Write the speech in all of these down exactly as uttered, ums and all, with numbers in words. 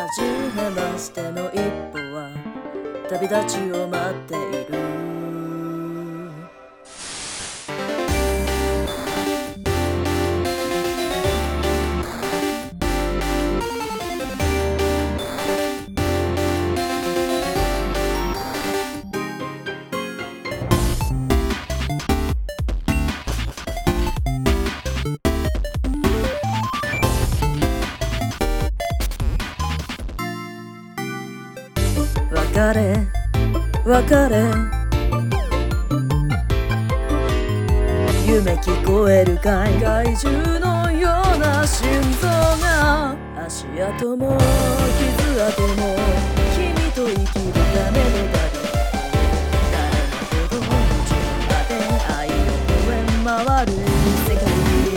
じめましての一歩は旅立ちを待っている。別れ別れ夢聞こえるかい。怪獣のような心臓が足跡も傷跡も君と生きるための旅。誰のことも自分まで愛を超え回る世界。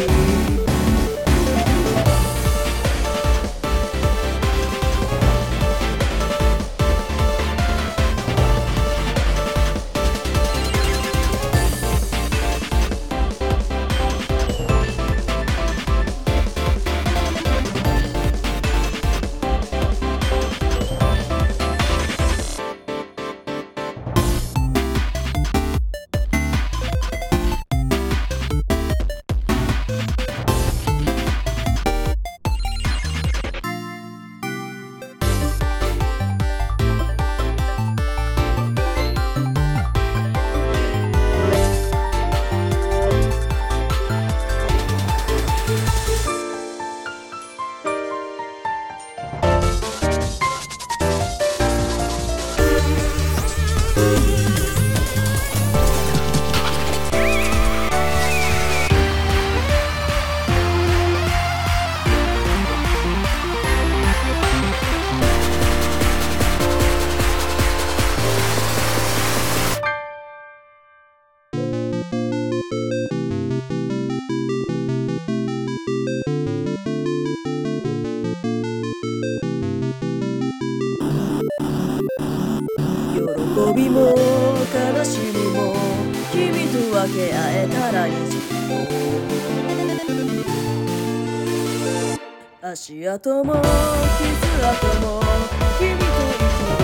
喜びも悲しみも君と分け合えたらいい。足跡も傷跡も君と生きる